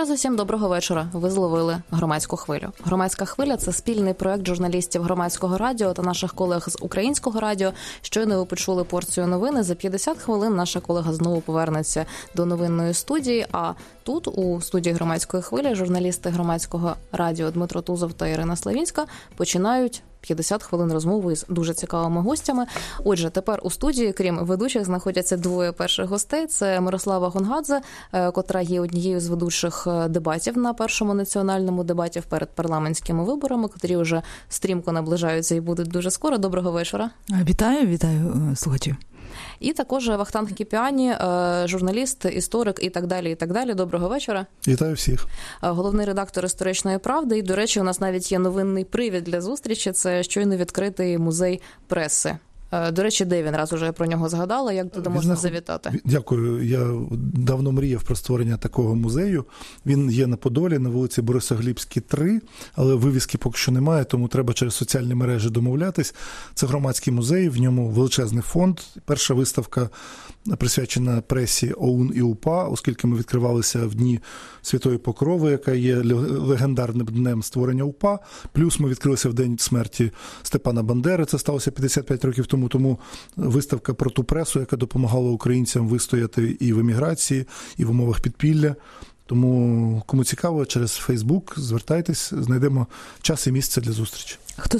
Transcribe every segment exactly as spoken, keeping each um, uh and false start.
раз усім доброго вечора. Ви зловили громадську хвилю. Громадська хвиля – це спільний проект журналістів Громадського радіо та наших колег з Українського радіо. Щойно ви почули порцію новини. За п'ятдесят хвилин наша колега знову повернеться до новинної студії. А тут, у студії Громадської хвилі, журналісти Громадського радіо Дмитро Тузов та Ірина Славінська починають п'ятдесят хвилин розмови з дуже цікавими гостями. Отже, тепер у студії, крім ведучих, знаходяться двоє перших гостей. Це Мирослава Гонгадзе, котра є однією з ведучих дебатів на першому національному дебаті перед парламентськими виборами, котрі вже стрімко наближаються і будуть дуже скоро. Доброго вечора. Вітаю, вітаю слухачів. І також Вахтанг Кіпіані, журналіст, історик і так далі, і так далі. Доброго вечора. Вітаю всіх. Головний редактор «Історичної правди». І, до речі, у нас навіть є новинний привід для зустрічі. Це щойно відкритий музей преси. До речі, де він? Раз уже я про нього згадала. Як туди можна Знаход... завітати? Дякую. Я давно мріяв про створення такого музею. Він є на Подолі, на вулиці Борисоглібській, три, але вивіски поки що немає, тому треба через соціальні мережі домовлятись. Це громадський музей, в ньому величезний фонд. Перша виставка присвячена пресі ОУН і УПА, оскільки ми відкривалися в Дні Святої Покрови, яка є легендарним днем створення УПА. Плюс ми відкрилися в день смерті Степана Бандери, це сталося п'ятдесят п'ять років тому. Тому виставка про ту пресу, яка допомагала українцям вистояти і в еміграції, і в умовах підпілля. Тому, кому цікаво, через Фейсбук звертайтесь, знайдемо час і місце для зустрічі. Хто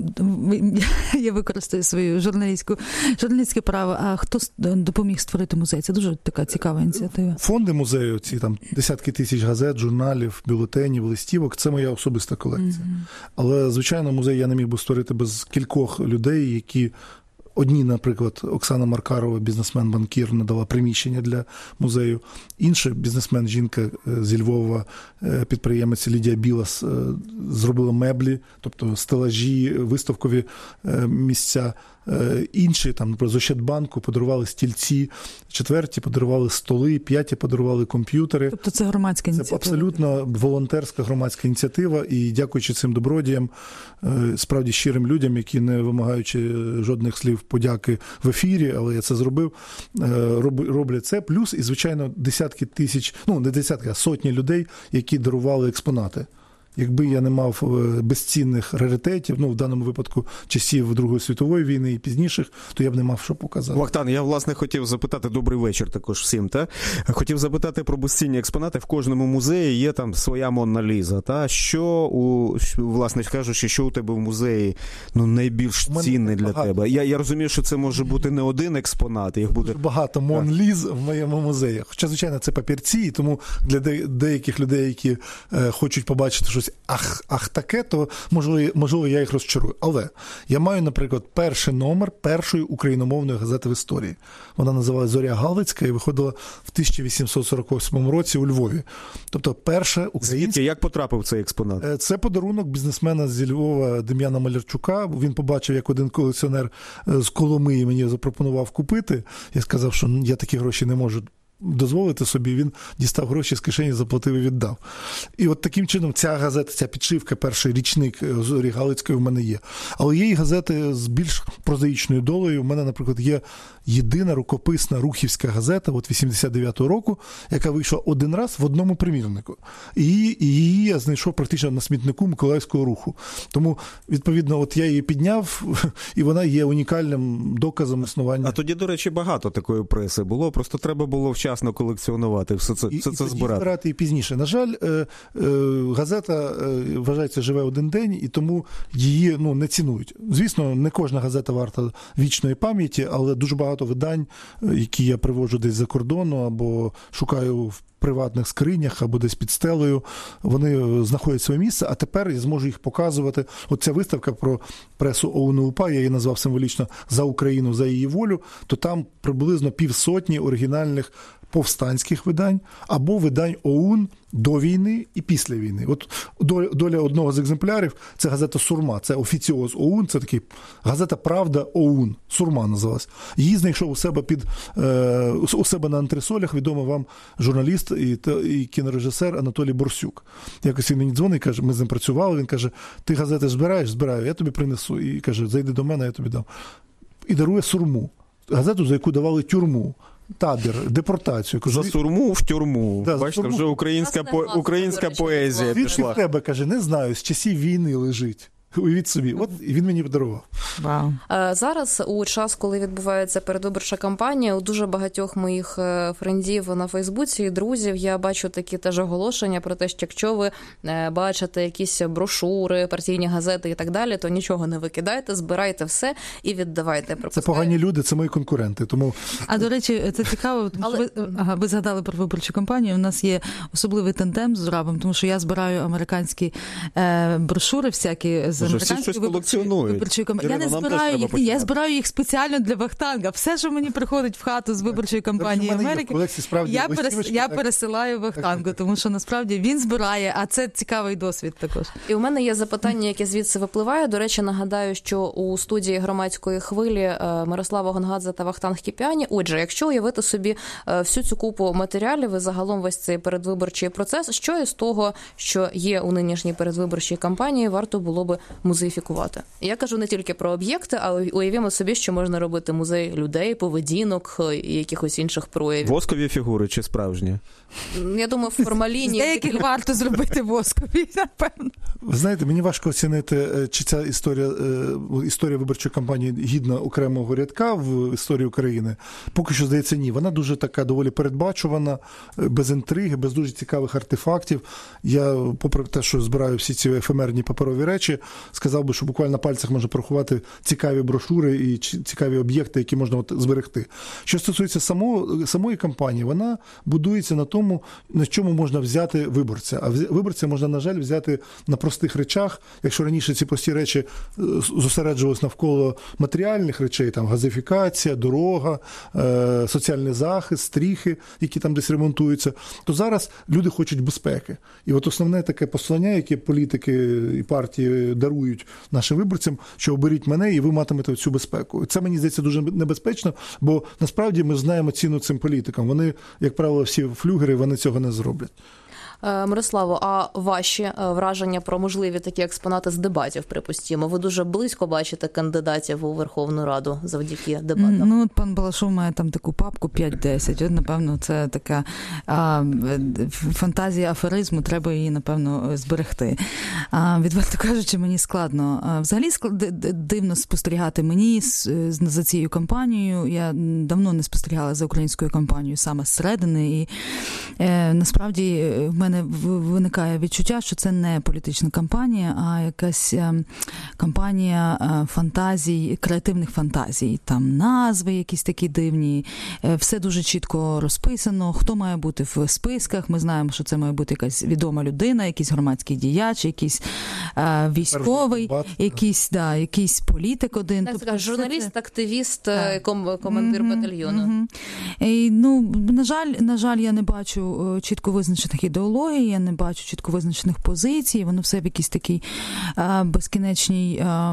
я використаю свою журналістську журналістське право, а хто допоміг створити музей? Це дуже така цікава ініціатива. Фонди музею, ці там десятки тисяч газет, журналів, бюлетенів, листівок, це моя особиста колекція. Mm-hmm. Але, звичайно, музей я не міг би створити без кількох людей, які одні, наприклад, Оксана Маркарова, бізнесмен-банкір, надала приміщення для музею. Інший бізнесмен, жінка зі Львова, підприємець Лідія Білас, зробила меблі, тобто стелажі, виставкові місця. Інші, там, наприклад, з Ощадбанку подарували стільці, четверті подарували столи, п'яті подарували комп'ютери. Тобто це громадська ініціатива? Це абсолютно волонтерська громадська ініціатива, і дякуючи цим добродіям, справді щирим людям, які, не вимагаючи жодних слів подяки в ефірі, але я це зробив, роблять це. Плюс, і, звичайно, десятки тисяч, ну, не десятки, а сотні людей, які дарували експонати. Якби я не мав безцінних раритетів, ну, в даному випадку часів Другої світової війни і пізніших, то я б не мав що показати. Вахтан, я, власне, хотів запитати, добрий вечір також всім, та? Хотів запитати про безцінні експонати. В кожному музеї є там своя Монна Ліза, та? Що, у, власне кажучи, що у тебе в музеї, ну, найбільш цінне для багато. тебе? Я, я розумію, що це може бути не один експонат, їх буде... Дуже багато Монн Ліз в моєму музеї. Хоча, звичайно, це папірці, і тому для деяких людей, які е, хочуть побачити щось ах, ах таке, то можливо, можливо я їх розчарую. Але я маю, наприклад, перший номер першої україномовної газети в історії. Вона називалась «Зоря Галицька» і виходила в тисяча вісімсот сорок восьмому році у Львові. Тобто перша українська... Звідки? Як потрапив цей експонат? Це подарунок бізнесмена зі Львова Дем'яна Малярчука. Він побачив, як один колекціонер з Коломиї мені запропонував купити. Я сказав, що я такі гроші не можу дозволити собі, він дістав гроші з кишені, заплатив і віддав. І от таким чином ця газета, ця підшивка, перший річник «Зорі Галицької» в мене є. Але є і газети з більш прозаїчною долею. У мене, наприклад, є єдина рукописна рухівська газета от вісімдесят дев'ятого року, яка вийшла один раз в одному примірнику. І її, і її я знайшов практично на смітнику Миколаївського руху. Тому, відповідно, от я її підняв, і вона є унікальним доказом існування. А тоді, до речі, багато такої преси було, просто треба було вчасно колекціонувати, все це, все це і, збирати. І збирати і пізніше. На жаль, е, е, газета, е, вважається, живе один день, і тому її, ну, не цінують. Звісно, не кожна газета варта вічної пам'яті, але дуже багато видань, які я приводжу десь за кордону або шукаю в приватних скринях або десь під стелею, вони знаходять своє місце, а тепер я зможу їх показувати. От ця виставка про пресу ОУН і УПА, я її назвав символічно «За Україну, за її волю», то там приблизно півсотні оригінальних повстанських видань або видань ОУН до війни і після війни. От доля одного з екземплярів – це газета «Сурма», це офіціоз ОУН, це такий газета «Правда ОУН», «Сурма» називалась. Її знайшов у себе під е, у себе на антресолях відомий вам журналіст і, і кінорежисер Анатолій Борсюк. Якось він мені дзвонить, каже, ми з ним працювали, він каже, ти газети збираєш? Збираю, я тобі принесу. І каже, зайди до мене, я тобі дам. І дарує «Сурму», газету, за яку давали тюрму. табір, депортацію. За сурму в тюрму. Да, бачите, сурму. вже українська, по, українська поезія Звідки пішла. в тебе, каже, не знаю, з часів війни лежить. Уявіть собі. От і він мені подарував. Вау. Зараз, у час, коли відбувається передвиборча кампанія, у дуже багатьох моїх френдів на Фейсбуці і друзів я бачу такі теж оголошення про те, що якщо ви бачите якісь брошури, партійні газети і так далі, то нічого не викидайте, збирайте все і віддавайте. Це погані люди, це мої конкуренти. Тому... А, до речі, це цікаво, тому Але... що ви, ага, ви згадали про виборчу кампанію. У нас є особливий тандем з Рабом, тому що я збираю американські е, брошури всякі з Вже всі щось колекціонують. виборчої кампанії. Я не збираю їх, ні, я збираю їх спеціально для Вахтанга. Все, що мені приходить в хату з виборчої кампанії Америки, я, перес, я пересилаю Вахтангу, тому що насправді він збирає, а це цікавий досвід також. І у мене є запитання, яке звідси випливає. До речі, нагадаю, що у студії громадської хвилі Мирослава Гонгадзе та Вахтанг Кіпіані. Отже, якщо уявити собі всю цю купу матеріалів і загалом весь цей передвиборчий процес, що із того, що є у нинішній передвиборчій кампанії, варто було би музеїфікувати? Я кажу не тільки про об'єкти, але уявімо собі, що можна робити музей людей, поведінок і якихось інших проявів. Воскові фігури чи справжні? Я думаю, формаліні. З деяких варто зробити воскові, напевно. Ви знаєте, мені важко оцінити, чи ця історія, історія виборчої кампанії гідна окремого рядка в історії України. Поки що, здається, ні. Вона дуже така доволі передбачувана, без інтриги, без дуже цікавих артефактів. Я, попри те, що збираю всі ці ефемерні паперові речі, сказав би, що буквально на пальцях можна порахувати цікаві брошури і цікаві об'єкти, які можна от зберегти. Що стосується самого, самої кампанії, вона будується на тому, на чому можна взяти виборця. А виборця можна, на жаль, взяти на простих речах. Якщо раніше ці прості речі зосереджувалися навколо матеріальних речей, там газифікація, дорога, е, соціальний захист, стріхи, які там десь ремонтуються, то зараз люди хочуть безпеки. І от основне таке послання, яке політики і партії дарують нашим виборцям, що оберіть мене і ви матимете цю безпеку. Це, мені здається, дуже небезпечно, бо насправді ми знаємо ціну цим політикам. Вони, як правило, всі флюгери, вони цього не зроблять. Мирославо, а ваші враження про можливі такі експонати з дебатів, припустімо? Ви дуже близько бачите кандидатів у Верховну Раду завдяки дебатам? Ну, от пан Балашов має там таку папку п'ять-десять. От, напевно, це така а, фантазія аферизму, треба її, напевно, зберегти. А, відверто кажучи, мені складно. А, взагалі склад... дивно спостерігати мені за цією кампанією. Я давно не спостерігала за українською кампанією саме зсередини. І е, насправді в мене виникає відчуття, що це не політична кампанія, а якась кампанія фантазій, креативних фантазій. Там назви якісь такі дивні, все дуже чітко розписано, хто має бути в списках. Ми знаємо, що це має бути якась відома людина, якийсь громадський діяч, якийсь військовий, якийсь, да, якийсь політик один. Так, тобто, журналіст, це... активіст, ком, командир mm-hmm, батальйону. Mm-hmm. І, ну, на жаль, на жаль, я не бачу чітко визначених ідеологій, я не бачу чітко визначених позицій, воно все в якійсь такій а, безкінечній а,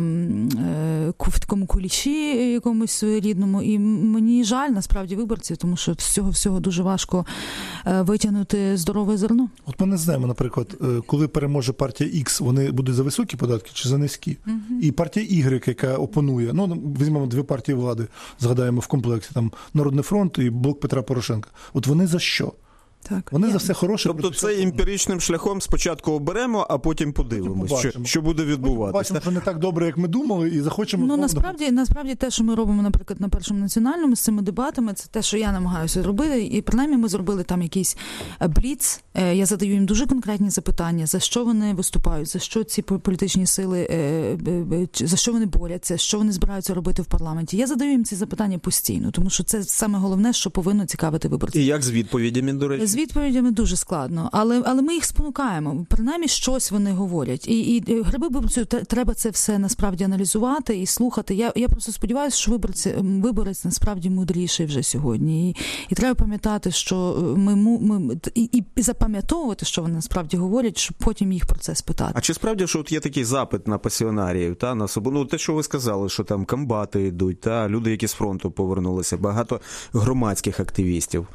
в такому куліші якомусь рідному. І мені жаль, насправді, виборців, тому що з цього всього дуже важко а, витягнути здорове зерно. От ми не знаємо, наприклад, коли переможе партія X, вони будуть за високі податки чи за низькі? Uh-huh. І партія Y, яка опонує, ну, візьмемо дві партії влади, згадаємо в комплекті, там Народний фронт і Блок Петра Порошенка. От вони за що? Так. Вони за все хороше. Тобто це емпіричним шляхом спочатку оберемо, а потім подивимося, що, що буде відбуватися. Бачимо, що не так добре, як ми думали, і захочемо... Ну, насправді, насправді те, що ми робимо, наприклад, на Першому національному з цими дебатами, це те, що я намагаюся зробити, і принаймні ми зробили там якийсь бліц. Я задаю їм дуже конкретні запитання, за що вони виступають, за що ці політичні сили, за що вони борються, що вони збираються робити в парламенті. Я задаю їм ці запитання постійно, тому що це саме головне, що повинно цікавити виборців. І як з відповідями, до речі? З відповідями дуже складно, але, але ми їх спонукаємо. Принаймні щось вони говорять. І, і гриби виборцю треба це все насправді аналізувати і слухати. Я, я просто сподіваюся, що виборці, виборець насправді мудріший вже сьогодні. І, і треба пам'ятати, що ми, ми і, і запам'ятовувати, що вони насправді говорять, щоб потім їх про це спитати. А чи справді, що от є такий запит на пасіонаріїв, та, на собу? Ну, те, що ви сказали, що там комбати йдуть, та, люди, які з фронту повернулися, багато громадських активістів.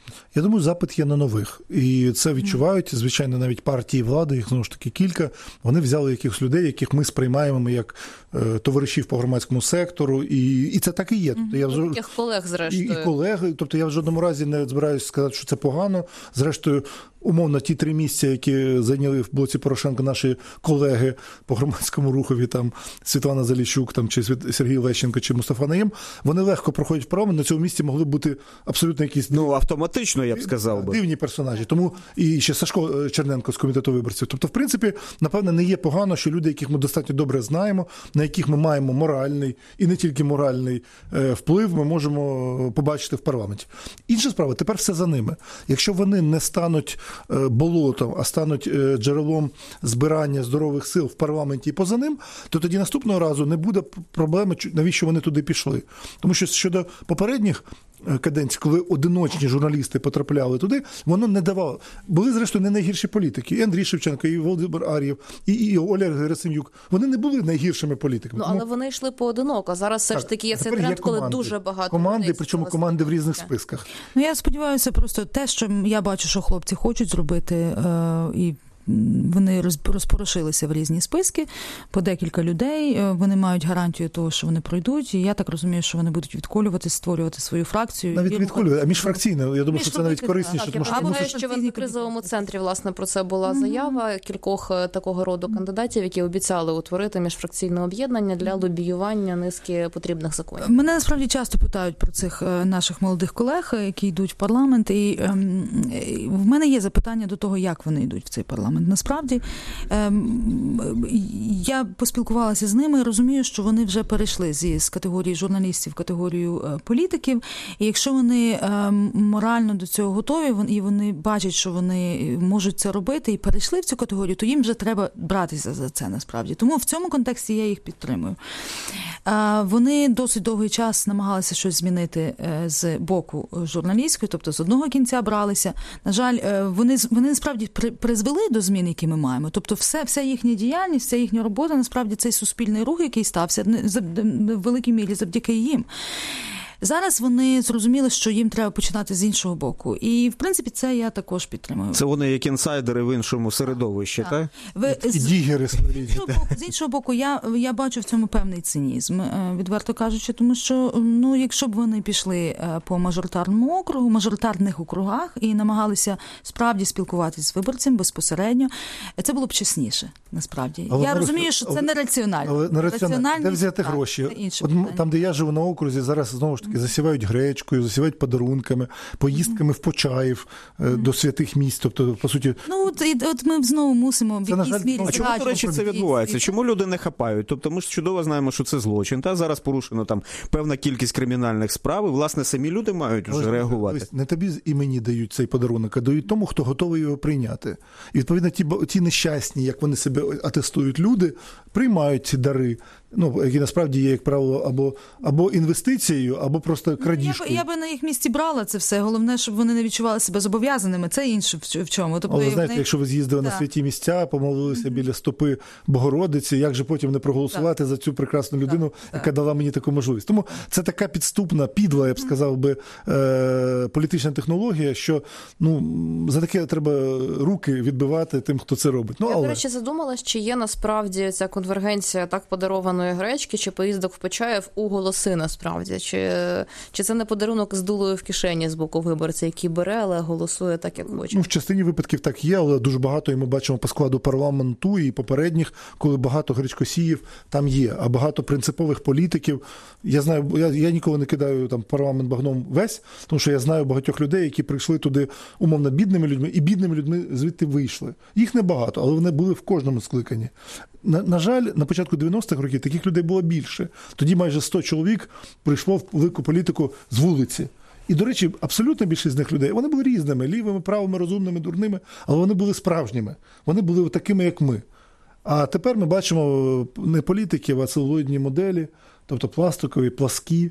Я думаю, запит є на нових. І це відчувають, звичайно, навіть партії влади, їх, знову ж таки, кілька. Вони взяли якихось людей, яких ми сприймаємо як е, товаришів по громадському сектору. І, і це так і є. Тобто, я вже... Таких колег, зрештою. І, і колеги. Тобто я в жодному разі не збираюся сказати, що це погано. Зрештою, умовно, ті три місця, які зайняли в блоці Порошенка наші колеги по громадському рухові, там Світлана Заліщук, там, чи Сергій Лещенко, чи Мустафа Наєм, вони легко проходять в парламент. На цьому місці могли бути абсолютно якісь... Ну, автоматично, я б сказав би. Дивні персонажі. Тому і ще Сашко Черненко з комітету виборців. Тобто, в принципі, напевне, не є погано, що люди, яких ми достатньо добре знаємо, на яких ми маємо моральний і не тільки моральний вплив, ми можемо побачити в парламенті. Інша справа, тепер все за ними. Якщо вони не стануть болотом, а стануть джерелом збирання здорових сил в парламенті і поза ним, то тоді наступного разу не буде проблеми, навіщо вони туди пішли. Тому що щодо попередніх каденцій, коли одиночні журналісти потрапляли туди, воно не давало. Були, зрештою, не найгірші політики. І Андрій Шевченко, і Володимир Ар'єв, і, і Оля Герасим'юк. Вони не були найгіршими політиками. Ну, але ну, вони йшли поодиноко. Зараз все так, ж таки є цей тренд, коли дуже багато команди, причому команди в різних списках. Ну, я сподіваюся, просто те, що я бачу, що хлопці хочуть зробити, е- і вони розпорошилися в різні списки, по декілька людей, вони мають гарантію того, що вони пройдуть, і я так розумію, що вони будуть відколювати, створювати свою фракцію. Навіть відколювати, а міжфракційне, я думаю, що це навіть корисніше. Так, тому, я що знаю, що в антикризовому центрі, власне, про це була заява кількох такого роду кандидатів, які обіцяли утворити міжфракційне об'єднання для лобіювання низки потрібних законів. Мене насправді часто питають про цих наших молодих колег, які йдуть в парламент, і ем, в мене є запитання до того, як вони йдуть в цей парламент. Насправді, я поспілкувалася з ними і розумію, що вони вже перейшли зі, з категорії журналістів в категорію політиків, і якщо вони морально до цього готові, і вони бачать, що вони можуть це робити, і перейшли в цю категорію, то їм вже треба братися за це, насправді. Тому в цьому контексті я їх підтримую. Вони досить довгий час намагалися щось змінити з боку журналістської, тобто з одного кінця бралися. На жаль, вони, вони насправді призвели до змін, які ми маємо. Тобто все, вся їхня діяльність, вся їхня робота, насправді цей суспільний рух, який стався, в великій мірі завдяки їм. Зараз вони зрозуміли, що їм треба починати з іншого боку. І, в принципі, це я також підтримую. Це вони як інсайдери в іншому середовищі, так? так? Ви, і дігери. З іншого боку, з іншого боку я, я бачу в цьому певний цинізм, відверто кажучи, тому що, ну, якщо б вони пішли по мажоритарному округу, мажоритарних округах і намагалися справді спілкуватися з виборцем безпосередньо, це було б чесніше, насправді. Але я розумію, що це нераціонально. Але нераціонально. Де взяти так, гроші? От, там, де я живу на окрузі, зараз, знову ж таки, засівають гречкою, засівають подарунками, поїздками в Почаїв mm-hmm. до святих місць. Тобто, по суті... Ну, от, от ми знову мусимо в якійсь мірі... А чому, до речі, це відбувається? Чому люди не хапають? Тобто, ми ж чудово знаємо, що це злочин. Та зараз порушено там певна кількість кримінальних справ, і, власне, самі люди мають вже реагувати. Не тобі і мені дають цей подарунок, а дають тому, хто готовий його прийняти. І, відповідно, ті, ті нещасні, як вони себе атестують люди, приймають ці дари, ну, які насправді є, як правило, або, або інвестицією, або просто крадіжкою. Я, я би на їх місці брала це все. Головне, щоб вони не відчували себе зобов'язаними. Це інше в чому. Тобто, але ви знаєте, вони... якщо ви з'їздили так. на святі місця, помолилися mm-hmm. біля стопи Богородиці, як же потім не проголосувати так. за цю прекрасну людину, так. яка так. дала мені таку можливість. Тому це така підступна, підла, я б сказав би, е- політична технологія, що ну, за таке треба руки відбивати тим, хто це робить. Ну, я, але... до речі, задумалась, чи є насправді ця конвергенція так подарованої гречки, чи поїздок в Почаїв у голоси насправді? Чи, чи це не подарунок з дулою в кишені з боку виборця, який бере, але голосує так, як хоче? Ну, в частині випадків так є, але дуже багато, і ми бачимо по складу парламенту і попередніх, коли багато гречкосіїв там є, а багато принципових політиків. Я знаю, я, я ніколи не кидаю там парламент багном весь, тому що я знаю багатьох людей, які прийшли туди умовно бідними людьми, і бідними людьми звідти вийшли. Їх небагато, але вони були в кожному скликанні. На, на жаль, на початку дев'яностих років таких людей було більше. Тоді майже сто чоловік прийшло в велику політику з вулиці. І, до речі, абсолютно більшість з них людей, вони були різними, лівими, правими, розумними, дурними, але вони були справжніми. Вони були такими, як ми. А тепер ми бачимо не політиків, а целулоїдні моделі, тобто пластикові, пласкі,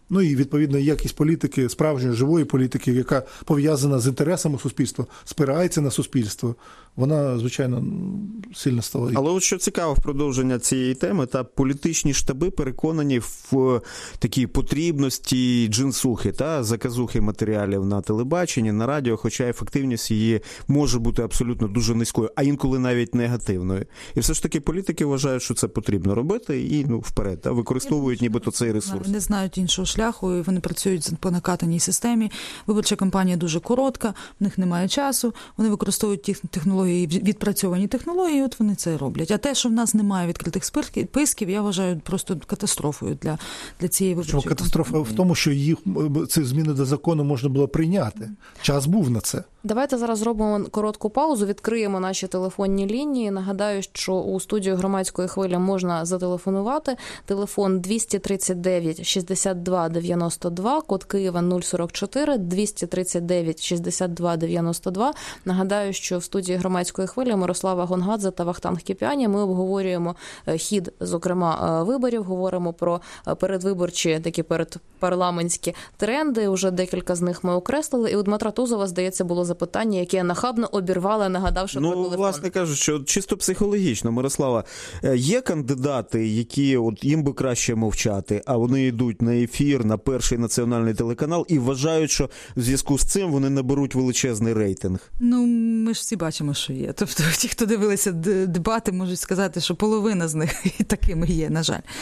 Ну і, відповідно, якість політики, справжньої, живої політики, яка пов'язана з інтересами суспільства, спирається на суспільство, вона, звичайно, сильно стала. Але от що цікаво в продовження цієї теми, та політичні штаби переконані в такій потрібності джинсухи, та заказухи матеріалів на телебаченні, на радіо, хоча ефективність її може бути абсолютно дуже низькою, а інколи навіть негативною. І все ж таки політики вважають, що це потрібно робити і, ну, вперед, та, використовують нібито цей ресурс. Не знають іншого шляху, і вони працюють по накатаній системі. Виборча кампанія дуже коротка, в них немає часу, вони використовують ті технології, відпрацьовані технології, от вони це роблять. А те, що в нас немає відкритих списків, я вважаю просто катастрофою для, для цієї виборчої кампанії. Катастрофа в тому, що їх, ці зміни до закону можна було прийняти. Час був на це. Давайте зараз зробимо коротку паузу, відкриємо наші телефонні лінії. Нагадаю, що у студію Громадської хвилі можна зателефонувати. Телефон двісті тридцять дев'ять шістдесят два дев'яносто два, код Києва нуль сорок чотири, двісті тридцять дев'ять шістдесят два дев'яносто два. Нагадаю, що в студії Громадської хвилі Мирослава Гонгадзе та Вахтанг Кіпіані. Ми обговорюємо хід, зокрема, виборів, говоримо про передвиборчі, такі передпарламентські тренди. Уже декілька з них ми окреслили. І у Дмитра Тузова, здається, було запитання, яке нахабно обірвали, нагадавши ну, про телефон. Ну, власне кажучи, що чисто психологічно, Мирослава, є кандидати, які от їм би краще мовчати, а вони йдуть на ефір, на перший національний телеканал і вважають, що в зв'язку з цим вони наберуть величезний рейтинг? Ну, ми ж всі бачимо, що є. Тобто ті, хто дивилися дебати, можуть сказати, що половина з них такими є, на жаль.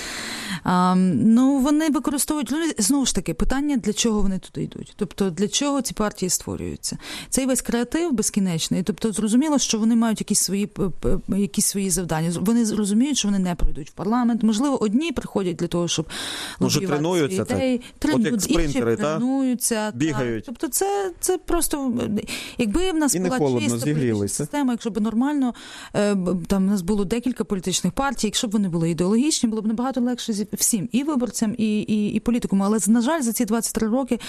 А, ну, вони використовують, знову ж таки, питання, для чого вони туди йдуть. Тобто, для чого ці партії створюються. Цей весь креатив безкінечний. Тобто, зрозуміло, що вони мають якісь свої, якісь свої завдання. Вони розуміють, що вони не пройдуть в парламент. Можливо, одні приходять для того, щоб може тренуються, ідеї. Трен... От як спринтери, та? Тренуються. Бігають. Так. Тобто, це, це просто... Якби в нас і була чиста політична система, якщо б нормально, там у нас було декілька політичних партій, якщо б вони були ідеологічні, було б набагато легше всім, і виборцям, і, і, і політикам. Але, на жаль, за ці двадцять три роки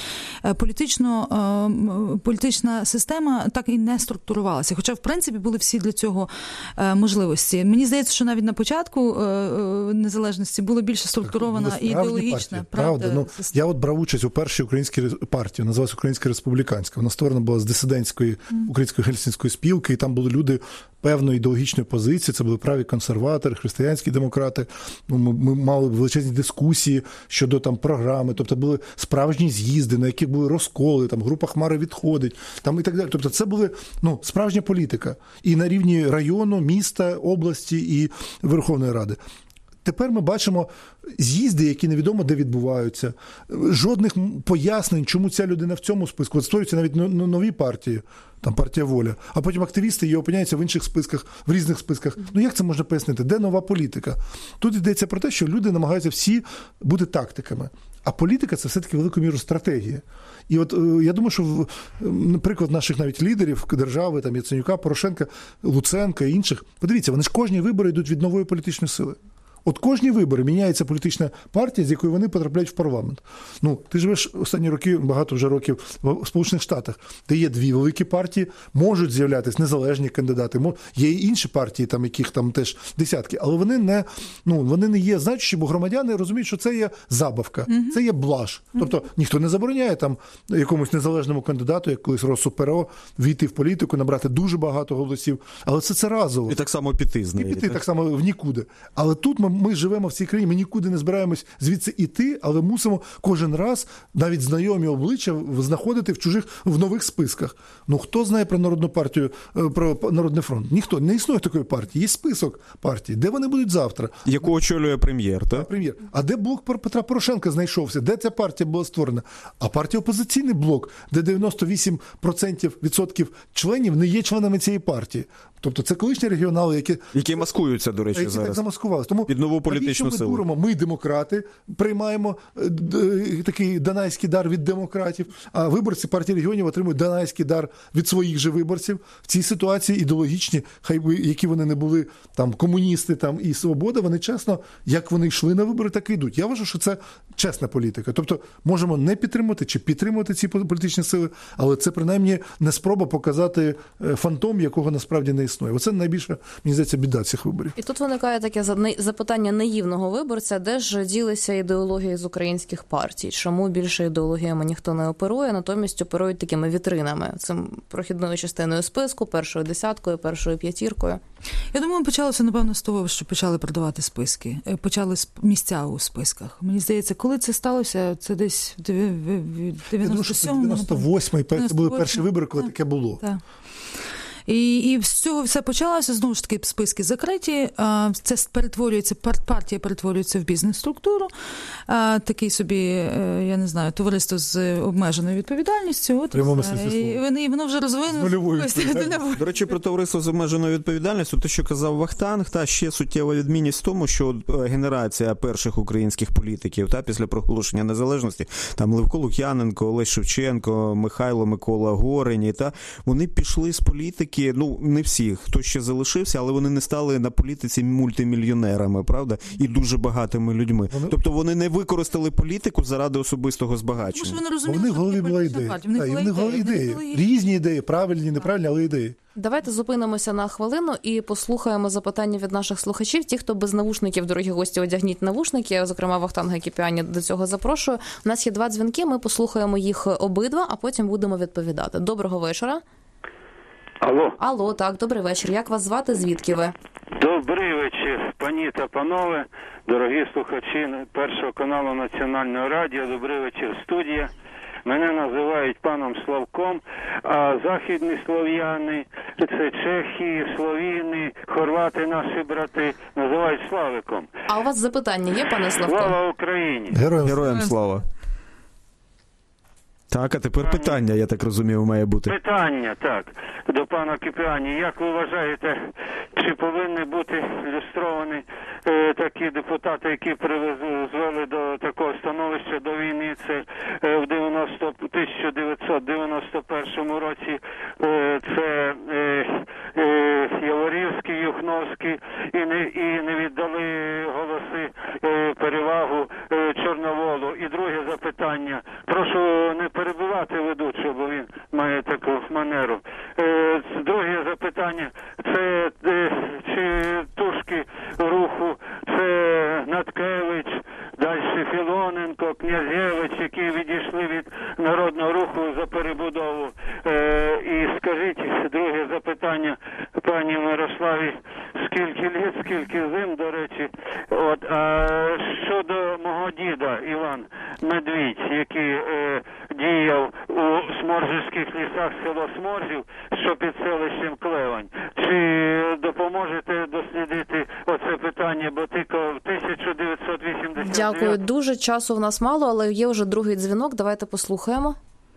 політично, політична система так і не структурувалася. Хоча, в принципі, були всі для цього можливості. Мені здається, що навіть на початку незалежності була більше структурована і ідеологічна. Правда. правда. Ну, я от брав участь у першій українській партії, називалася Українська Республіканська. Вона створена була з дисидентської української гельсінської спілки, і там були люди певної ідеологічної позиції, це були праві консерватори, християнські демократи. Ми, ми мали величезні дискусії щодо там програми, тобто були справжні з'їзди, на яких були розколи, там група Хмари відходить, там і так далі. Тобто це були, ну, справжня політика. І на рівні району, міста, області і Верховної Ради. Тепер ми бачимо з'їзди, які невідомо де відбуваються. Жодних пояснень, чому ця людина в цьому списку. От створюються навіть нові партії, там партія «Воля», а потім активісти її опиняються в інших списках, в різних списках. Ну як це можна пояснити? Де нова політика? Тут йдеться про те, що люди намагаються всі бути тактиками. А політика – це все-таки великою мірою стратегія. І от я думаю, що, наприклад, наших навіть лідерів держави, там Яценюка, Порошенка, Луценка і інших, подивіться, вони ж кожні вибори йдуть від нової політичної сили. От кожні вибори міняється політична партія, з якої вони потрапляють в парламент. Ну, ти живеш останні роки, багато вже років в Сполучених Штатах, де є дві великі партії, можуть з'являтися незалежні кандидати, є і інші партії, там, яких там теж десятки, але вони не, ну, вони не є значущі, бо громадяни розуміють, що це є забавка, mm-hmm. це є блаж. Тобто ніхто не забороняє там якомусь незалежному кандидату, як колись Россу Перо, війти в політику, набрати дуже багато голосів, але це це разово. І так само піти з неї. І піти так? так само в нікуди. Але тут ми Ми живемо в цій країні, ми нікуди не збираємось звідси іти, але мусимо кожен раз навіть знайомі обличчя знаходити в чужих, в нових списках. Ну, хто знає про Народну партію, про Народний фронт? Ніхто. Не існує такої партії. Є список партій. Де вони будуть завтра? Яку очолює прем'єр, так? Прем'єр. А де блок Петра Порошенка знайшовся? Де ця партія була створена? А партія опозиційний блок, де дев'яносто вісім відсотків членів не є членами цієї партії. Тобто це колишні регіонали, які... Які маскуються, до речі, які зараз. Так замаскувалися. Тому під нову політичну силу. Ми дуримо, ми демократи, приймаємо такий данайський дар від демократів, а виборці партії регіонів отримують данайський дар від своїх же виборців. В цій ситуації ідеологічні, хай би, які вони не були, там, комуністи там, і свобода, вони чесно, як вони йшли на вибори, так і йдуть. Я вважаю, що це чесна політика. Тобто можемо не підтримувати чи підтримувати ці політичні сили, але це принаймні не спроба показати фантом, якого насправді не існує. існує. Оце найбільша, мені здається, біда цих виборів. І тут виникає таке запитання наївного виборця, де ж ділися ідеології з українських партій? Чому більше ідеологіями ніхто не оперує, натомість оперують такими вітринами, цим прохідною частиною списку, першою десяткою, першою п'ятіркою? Я думаю, почалося, напевно, з того, що почали продавати списки. Почали місця у списках. Мені здається, коли це сталося, це десь в дев'яносто сьомому. дев'яносто восьмий, це були перші вибори, коли так. таке було. Так. І, і з цього все почалося, знову ж таки, списки закриті, це перетворюється, партія перетворюється в бізнес-структуру, такий собі, я не знаю, товариство з обмеженою відповідальністю. От, і, вони, і воно вже розвинулося. До речі, про товариство з обмеженою відповідальністю, те, що казав Вахтанг, та ще суттєва відмінність в тому, що генерація перших українських політиків, та, після проголошення незалежності, там Левко Лук'яненко, Олесь Шевченко, Михайло Микола Горень, та, вони пішли з політики, ну, не всі, хто ще залишився, але вони не стали на політиці мультимільйонерами, правда? І дуже багатими людьми. Вони... Тобто вони не використали політику заради особистого збагачення. Вони розуміли, вони в голові була ідея. В них була ідея. Різні ідеї, правильні, неправильні, але ідеї. Давайте зупинимося на хвилину і послухаємо запитання від наших слухачів. Ті, хто без навушників, дорогі гості, одягніть навушники, зокрема Вахтанга Кіпіані до цього запрошую. У нас є два дзвінки, ми послухаємо їх обидва, а потім будемо відповідати. Доброго вечора. Алло. Алло, так, добрий вечір. Як вас звати, звідки ви? Добрий вечір, пані та панове, дорогі слухачі Першого каналу Національного радіо. Добрий вечір, студія. Мене називають паном Славком, а західні слов'яни, це чехи, словіни, хорвати, наші брати, називають Славиком. А у вас запитання є, пане Славко? Слава Україні! Героям, Героям слава! Так, а тепер питання, я так розумію, має бути. Питання, так, до пана Кіпіані. Як ви вважаєте, чи повинні бути люстровані е, такі депутати, які призвели до такого становища, до війни? Це е, в тисяча дев'ятсот дев'яносто першому році е, це е, е, Яворівський, Юхновський, і не, і не віддали голоси, е, перевагу е, Чорноволу. І друге запитання. Прошу не перебивати ведучого, бо він має таку манеру. Е, друге запитання. Це е, чи тушки руху, це Наткевич, далі Філоненко, Князєвич, які відійшли від народного руху за перебудову. Е, і скажіть, друге запитання, пані Мирославі, скільки літ, скільки зим, до речі. От, а щодо мого діда, Іван Медвідь, який е, діяв у Сморжівських лісах, село Сморжів, що під селищем Клевань. Чи допоможете дослідити оце питання, бо тільки в тисяча дев'ятсот вісімдесят дев'ятому... Дякую. Дуже часу в нас мало, але є вже другий дзвінок. Давайте послухаємо.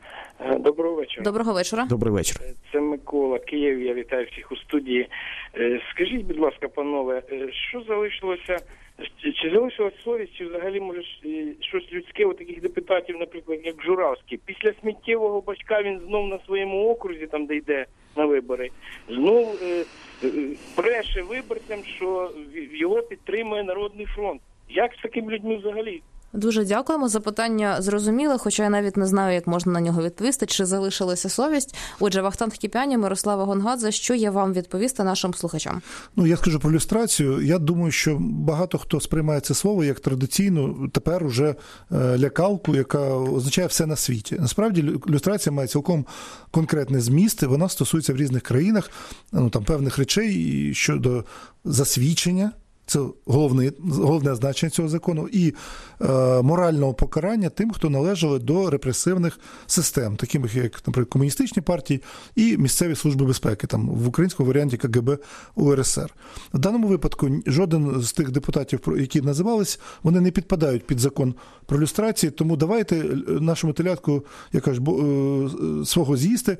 Доброго вечора. Доброго вечора. Добрий вечір. Це Микола, Київ. Я вітаю всіх у студії. Скажіть, будь ласка, панове, що залишилося, чи залишилась совість, чи взагалі, може, щось людське у таких депутатів, наприклад, як Журавський? Після сміттєвого бачка він знов на своєму окрузі, там, де йде на вибори, знов е, е, бреше виборцям, що його підтримує Народний фронт. Як з такими людьми взагалі? Дуже дякуємо. Запитання зрозуміле, хоча я навіть не знаю, як можна на нього відповісти, чи залишилася совість. Отже, Вахтанг Кіпіані, Мирослава Гонгадзе, що є вам відповісти нашим слухачам? Ну, я скажу про люстрацію. Я думаю, що багато хто сприймає це слово як традиційну, тепер уже лякалку, яка означає все на світі. Насправді, люстрація має цілком конкретне зміст, і вона стосується в різних країнах, ну, там, певних речей щодо засвідчення. Це головне, головне значення цього закону. І е, морального покарання тим, хто належали до репресивних систем, таких як, наприклад, комуністичні партії і місцеві служби безпеки, там, в українському варіанті ка ге бе у ер ес ер. В даному випадку жоден з тих депутатів, які називались, вони не підпадають під закон про люстрацію, тому давайте нашому телятку, я кажу, свого з'їсти.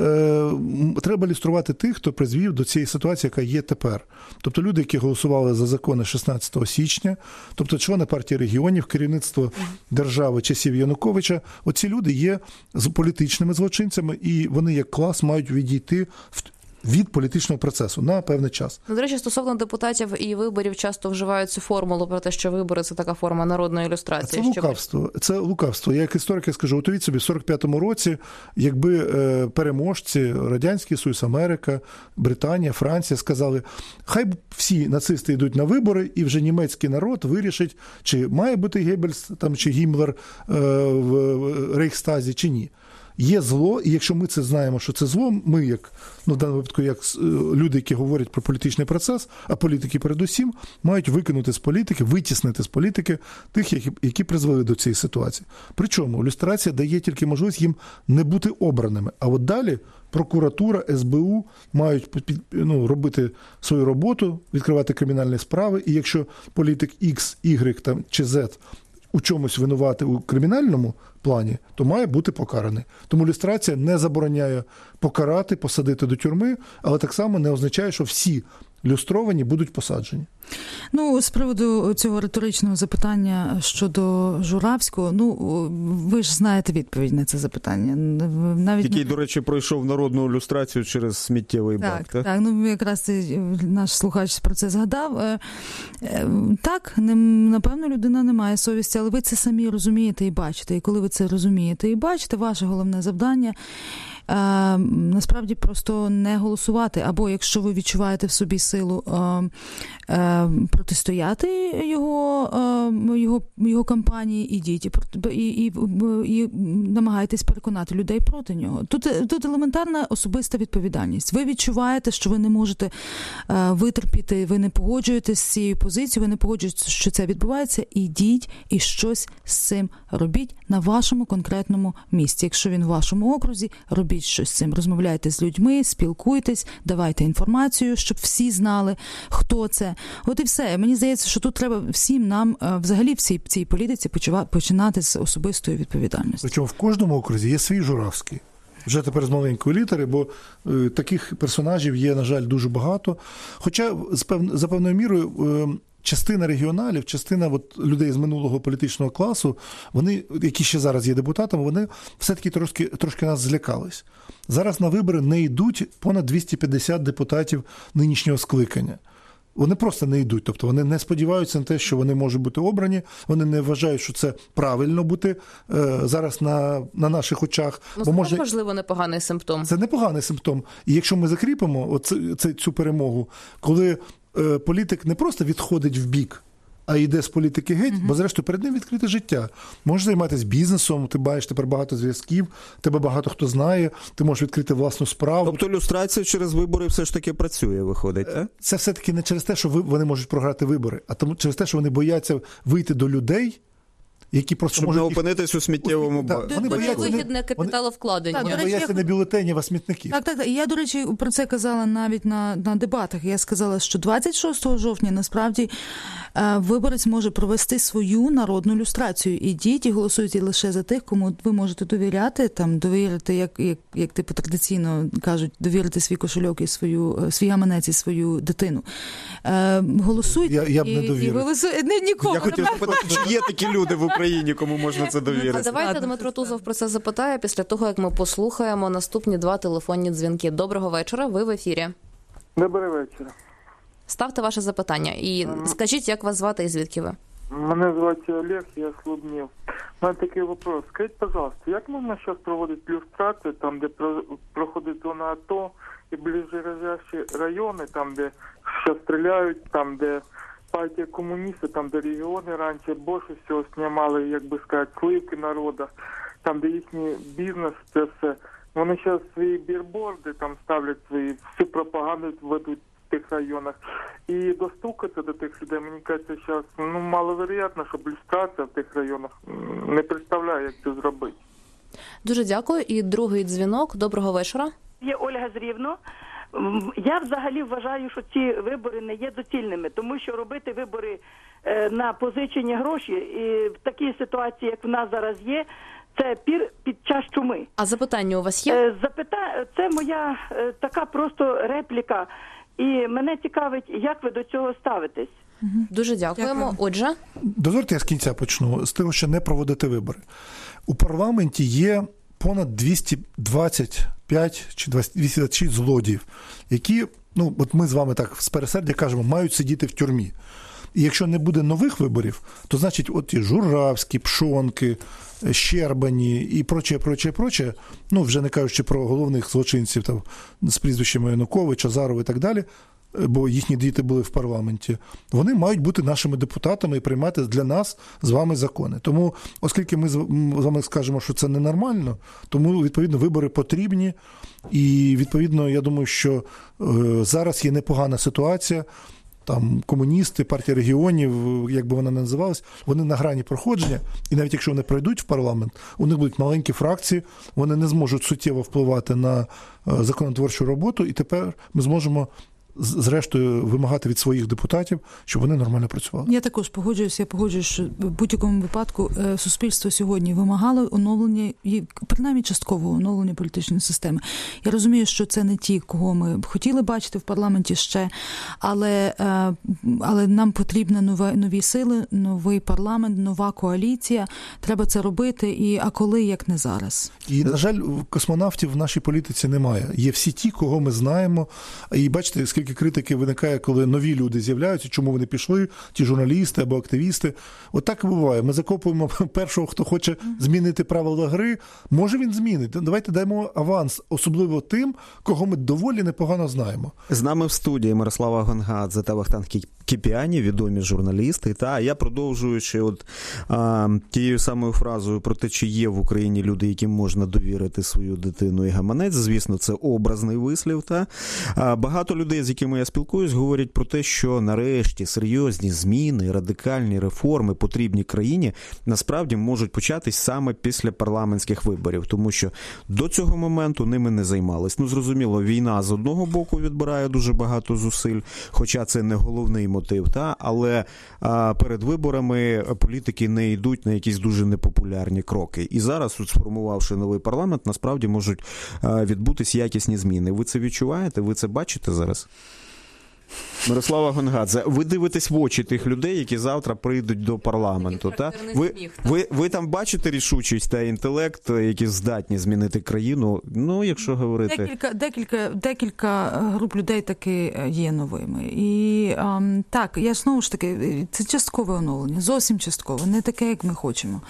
Е, треба люструвати тих, хто призвів до цієї ситуації, яка є тепер. Тобто люди, які голосували за закони шістнадцятого січня, тобто члени партії регіонів, керівництво держави часів Януковича, оці люди є політичними злочинцями, і вони як клас мають відійти в від політичного процесу на певний час. До речі, стосовно депутатів і виборів часто вживають цю формулу про те, що вибори – це така форма народної ілюстрації. Це лукавство. Це лукавство. Я як історик я скажу, уявіть собі, в сорок п'ятому році, якби е, переможці, Радянський Союз, Америка, Британія, Франція сказали, хай всі нацисти йдуть на вибори, і вже німецький народ вирішить, чи має бути Геббельс там, чи Гіммлер е, в Рейхстазі, чи ні. Є зло, і якщо ми це знаємо, що це зло, ми, як, ну, в даному випадку, як люди, які говорять про політичний процес, а політики передусім, мають викинути з політики, витіснити з політики тих, які, які призвели до цієї ситуації. Причому люстрація дає тільки можливість їм не бути обраними. А от далі прокуратура, ес бе у мають ну, робити свою роботу, відкривати кримінальні справи, і якщо політик X, Y там, чи Z у чомусь винувати у кримінальному плані, то має бути покараний. Тому люстрація не забороняє покарати, посадити до тюрми, але так само не означає, що всі люстровані будуть посаджені. Ну, з приводу цього риторичного запитання щодо Журавського, ну, ви ж знаєте відповідь на це запитання. Навіть який, до речі, пройшов народну люстрацію через сміттєвий бак. Так, так, так. Ну, якраз наш слухач про це згадав. Так, напевно, людина не має совісті, але ви це самі розумієте і бачите. І коли ви це розумієте і бачите, ваше головне завдання е, насправді просто не голосувати. Або якщо ви відчуваєте в собі силу е, е, протистояти його, е, його, його кампанії, ідіть і, і, і, і намагайтесь переконати людей проти нього. Тут, тут елементарна особиста відповідальність. Ви відчуваєте, що ви не можете е, витерпіти, ви не погоджуєтесь з цією позицією, ви не погоджуєтесь, що це відбувається, ідіть і щось з цим робіть на вашому конкретному місці. Якщо він в вашому окрузі, робіть щось з цим. Розмовляйте з людьми, спілкуйтесь, давайте інформацію, щоб всі знали, хто це. От і все. Мені здається, що тут треба всім нам, взагалі в цій, цій політиці починати з особистої відповідальності. Причому в кожному окрузі є свій Журавський. Вже тепер з маленької літери, бо е, таких персонажів є, на жаль, дуже багато. Хоча, з пев... за певною мірою, е, частина регіоналів, частина от, людей з минулого політичного класу, вони, які ще зараз є депутатами, вони все-таки трошки, трошки нас злякались. Зараз на вибори не йдуть понад двісті п'ятдесят депутатів нинішнього скликання. Вони просто не йдуть, тобто вони не сподіваються на те, що вони можуть бути обрані, вони не вважають, що це правильно бути е, зараз на, на наших очах. Ну, бо це, може, можливо, непоганий симптом. Це непоганий симптом. І якщо ми закріпимо оце, це, цю перемогу, коли е, політик не просто відходить в бік, а йде з політики геть, uh-huh. бо зрештою перед ним відкрите життя. Можеш займатися бізнесом, ти маєш тепер багато зв'язків, тебе багато хто знає, ти можеш відкрити власну справу. Тобто люстрація через вибори все ж таки працює, виходить, так? Це все-таки не через те, що вони можуть програти вибори, а тому через те, що вони бояться вийти до людей, які просто щоб можуть... не опинитися у сміттєвому баку. Вони бояться вигідне капіталовкладення. Вони бояться не бюлетенів, а смітників. Так, так, так. Я, до речі, про це казала навіть на, на дебатах. Я сказала, що двадцять шостого жовтня насправді виборець може провести свою народну люстрацію. Ідіть і голосуйте лише за тих, кому ви можете довіряти, там довірити, як, як, як типу традиційно кажуть, довірити свій кошельок і свою, свій гаманець і свою дитину. Голосуйте. Я, я б не довірив. І голосуйте. Не, нікому. Я хотів спитати, чи є такі люди в Україні, кому можна це довірити. А давайте Дмитро Тузов про це запитає після того, як ми послухаємо наступні два телефонні дзвінки. Доброго вечора, ви в ефірі. Доброго вечора. Ставте ваше запитання і скажіть, як вас звати і звідки ви? Мене звати Олег, я з Лубнів. У мене такий вопрос. Скажіть, пожалуйста, як можна зараз проводити люстрацію, там, де проходить зона АТО і ближайші райони, там, де зараз стріляють, там, де партія комуністів, там, де регіони раніше більше всього знімали, як би сказати, сливки народу, там, де їхній бізнес, це все. Вони зараз свої бірборди там ставлять, свої, всю пропаганду ведуть в тих районах. І достукатися до тих людей, мені кажеться, зараз, ну, маловероятно, щоб люстрація в тих районах не представляє, як це зробити. Дуже дякую. І другий дзвінок. Доброго вечора. Є Ольга з Рівного. Я взагалі вважаю, що ці вибори не є доцільними, тому що робити вибори на позичені гроші і в такій ситуації, як в нас зараз є, це пір під час чуми. А запитання у вас є? Запита... Це моя така просто репліка. І мене цікавить, як ви до цього ставитесь. Дуже дякуємо. Дякую. Отже? Дозвольте, я з кінця почну. З того, що не проводити вибори. У парламенті є понад двісті двадцять п'ять чи двісті двадцять шість злодіїв, які, ну, от ми з вами так з пересердя кажемо, мають сидіти в тюрмі. І якщо не буде нових виборів, то, значить, от ті Журавські, Пшонки, Щербані і проче, проче, проче, ну, вже не кажучи про головних злочинців там, з прізвищами Януковича, Азарова і так далі, бо їхні діти були в парламенті, вони мають бути нашими депутатами і приймати для нас з вами закони. Тому, оскільки ми з вами скажемо, що це ненормально, тому, відповідно, вибори потрібні. І, відповідно, я думаю, що е, зараз є непогана ситуація. Там комуністи, партія регіонів, як би вона не називалась, вони на грані проходження, і навіть якщо вони пройдуть в парламент, у них будуть маленькі фракції, вони не зможуть суттєво впливати на законотворчу роботу, і тепер ми зможемо зрештою вимагати від своїх депутатів, щоб вони нормально працювали. Я також погоджуюся, я погоджуюся, що в будь-якому випадку суспільство сьогодні вимагало оновлення, принаймні часткового оновлення політичної системи. Я розумію, що це не ті, кого ми б хотіли бачити в парламенті ще, але, але нам потрібні нові, нові сили, новий парламент, нова коаліція. Треба це робити, і а коли, як не зараз. І, на жаль, космонавтів в нашій політиці немає. Є всі ті, кого ми знаємо. І бачите, скільки критики виникає, коли нові люди з'являються, чому вони пішли, ті журналісти або активісти. От так і буває. Ми закопуємо першого, хто хоче змінити правила гри. Може він змінить. Давайте даємо аванс, особливо тим, кого ми доволі непогано знаємо. З нами в студії Мирослава Гонгадзе та Вахтанг Кіпіані, відомі журналісти. Та я продовжуючи от а, тією самою фразою про те, чи є в Україні люди, яким можна довірити свою дитину і гаманець. Звісно, це образний вислів. Та а, багато людей, з якими я спілкуюсь, говорять про те, що нарешті серйозні зміни, радикальні реформи потрібні країні насправді можуть початись саме після парламентських виборів, тому що до цього моменту ними не займались. Ну, зрозуміло, війна з одного боку відбирає дуже багато зусиль, хоча це не головний мотив, та, але а, перед виборами політики не йдуть на якісь дуже непопулярні кроки. І зараз, от, сформувавши новий парламент, насправді можуть а, відбутись якісні зміни. Ви це відчуваєте? Ви це бачите зараз? Мирослава Гонгадзе, ви дивитесь в очі тих людей, які завтра прийдуть до парламенту. Та? Ви, ви, ви там бачите рішучість та інтелект, які здатні змінити країну? Ну, якщо говорити... Декілька, декілька, декілька груп людей таки є новими. І ем, так, я знову ж таки, це часткове оновлення, зовсім часткове, не таке, як ми хочемо.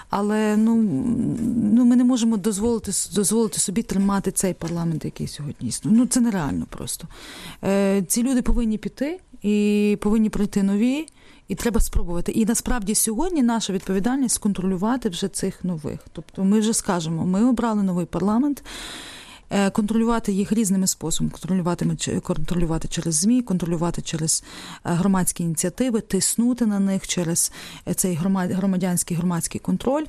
Але ну, ну, ми не можемо дозволити, дозволити собі тримати цей парламент, який сьогодні існує. Ну, це нереально просто. Е, ці люди повинні піти і повинні прийти нові, і треба спробувати. І насправді сьогодні наша відповідальність контролювати вже цих нових. Тобто ми вже скажемо, ми обрали новий парламент, контролювати їх різними способами, контролювати, контролювати через ЗМІ, контролювати через громадські ініціативи, тиснути на них через цей громадянський громадський контроль.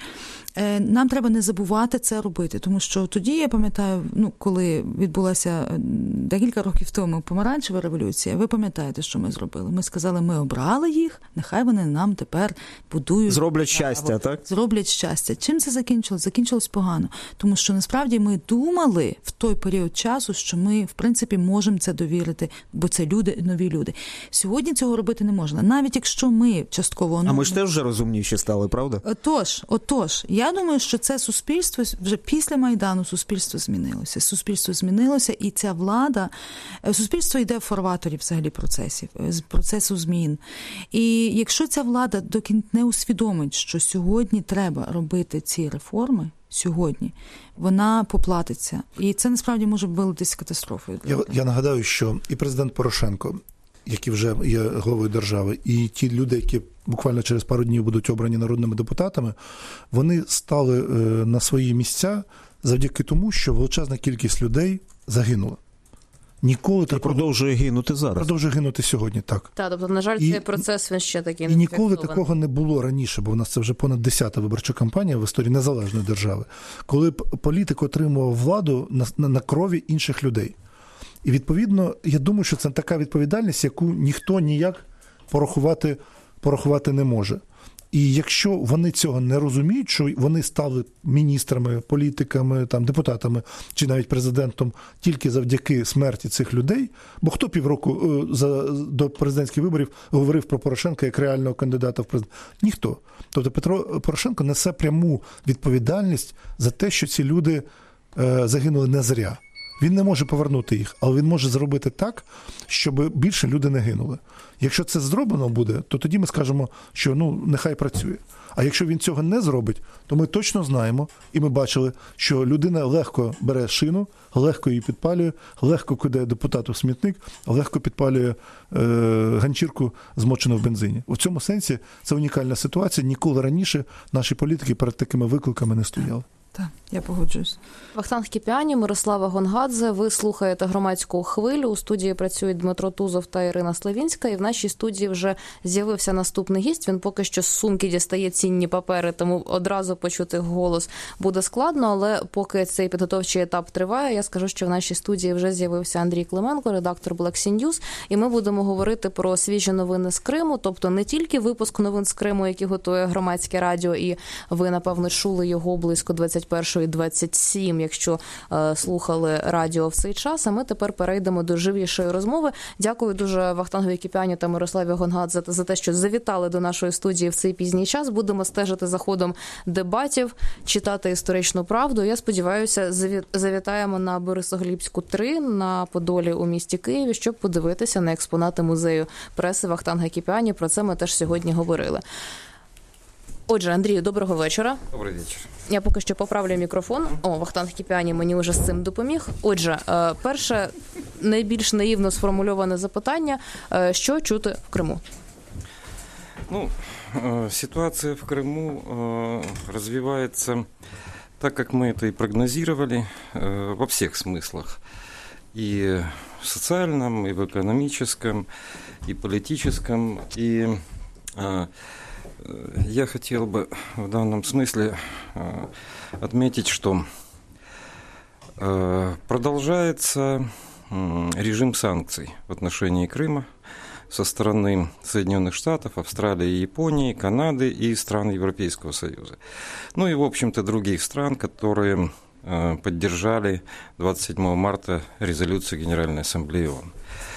Нам треба не забувати це робити, тому що тоді, я пам'ятаю, ну, коли відбулася декілька років тому помаранчева революція, ви пам'ятаєте, що ми зробили? Ми сказали, ми обрали їх, нехай вони нам тепер будують. Зроблять щастя, так? Зроблять щастя. Чим це закінчилось? Закінчилось погано. Тому що, насправді, ми думали в той період часу, що ми, в принципі, можемо це довірити, бо це люди, нові люди. Сьогодні цього робити не можна. Навіть якщо ми частково... А ми ж теж вже розумніші стали, правда? Отож, отож. Я думаю, що це суспільство, вже після Майдану суспільство змінилося. Суспільство змінилося, і ця влада... Суспільство йде в фарваторі взагалі процесів, процесу змін. І якщо ця влада до кінця не усвідомить, що сьогодні треба робити ці реформи, сьогодні, вона поплатиться. І це насправді може вилитися катастрофою. Я, я нагадаю, що і президент Порошенко, який вже є главою держави, і ті люди, які буквально через пару днів будуть обрані народними депутатами, вони стали на свої місця завдяки тому, що величезна кількість людей загинула. Ніколи такого... продовжує гинути зараз. Продовжує гинути сьогодні, так. Так, тобто, на жаль, і, цей процес, він ще такий не І ніколи такого не було раніше, бо в нас це вже понад десята виборча кампанія в історії незалежної держави, коли політик отримував владу на, на, на крові інших людей. І, відповідно, я думаю, що це така відповідальність, яку ніхто ніяк порахувати, порахувати не може. І якщо вони цього не розуміють, що вони стали міністрами, політиками, там, депутатами чи навіть президентом тільки завдяки смерті цих людей, бо хто півроку за, до президентських виборів говорив про Порошенка як реального кандидата в президент? Ніхто. Тобто Петро Порошенко несе пряму відповідальність за те, що ці люди е, загинули не зря. Він не може повернути їх, але він може зробити так, щоб більше люди не гинули. Якщо це зроблено буде, то тоді ми скажемо, що ну нехай працює. А якщо він цього не зробить, то ми точно знаємо, і ми бачили, що людина легко бере шину, легко її підпалює, легко кидає депутату в смітник, легко підпалює е, ганчірку, змочену в бензині. У цьому сенсі це унікальна ситуація. Ніколи раніше наші політики перед такими викликами не стояли. Так, я погоджуюсь. Вахтанг Кіпіані, Мирослава Гонгадзе. Ви слухаєте «Громадську хвилю». У студії працюють Дмитро Тузов та Ірина Славінська. І в нашій студії вже з'явився наступний гість. Він поки що з сумки дістає цінні папери, тому одразу почути голос буде складно. Але поки цей підготовчий етап триває, я скажу, що в нашій студії вже з'явився Андрій Клименко, редактор Black Sea News. І ми будемо говорити про свіжі новини з Криму. Тобто не тільки випуск новин з Криму, які готує Громадське радіо, і ви, напевно, чули його близько двадцять першої двадцять сім, якщо е, слухали радіо в цей час. А ми тепер перейдемо до живішої розмови. Дякую дуже Вахтангові Кіпіані та Мирославі Гонгадзе за те, що завітали до нашої студії в цей пізній час. Будемо стежити за ходом дебатів, читати історичну правду. Я сподіваюся, завітаємо на Борисоглібську три на Подолі у місті Києві, щоб подивитися на експонати музею преси Вахтанга Кіпіані. Про це ми теж сьогодні говорили. Отже, Андрію, доброго вечора. Добрий вечір. Я поки що поправлю мікрофон. О, Вахтанг Кіпіані мені вже з цим допоміг. Отже, перше, найбільш наївно сформульоване запитання. Що чути в Криму? Ну, ситуация в Крыму развивается так, как мы это и прогнозировали, во всех смыслах. И в социальном, и в экономическом, и политическом, и... Я хотел бы в данном смысле отметить, что продолжается режим санкций в отношении Крыма со стороны Соединенных Штатов, Австралии, Японии, Канады и стран Европейского Союза. Ну и, в общем-то, других стран, которые поддержали двадцать седьмого марта резолюцию Генеральной Ассамблеи ООН.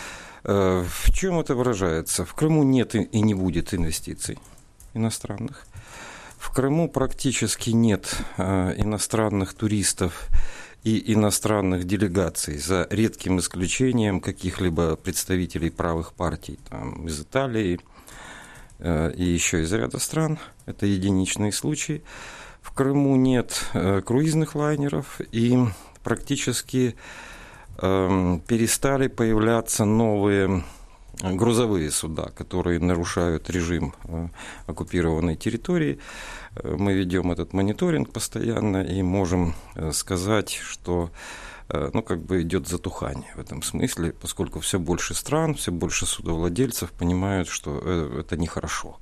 В чем это выражается? В Крыму нет и не будет инвестиций иностранных. В Крыму практически нет э, иностранных туристов и иностранных делегаций, за редким исключением каких-либо представителей правых партий там, из Италии э, и еще из ряда стран. Это единичные случаи. В Крыму нет э, круизных лайнеров, и практически э, перестали появляться новые грузовые суда, которые нарушают режим оккупированной территории. Мы ведем этот мониторинг постоянно и можем сказать, что ну, как бы идет затухание в этом смысле, поскольку все больше стран, все больше судовладельцев понимают, что это нехорошо.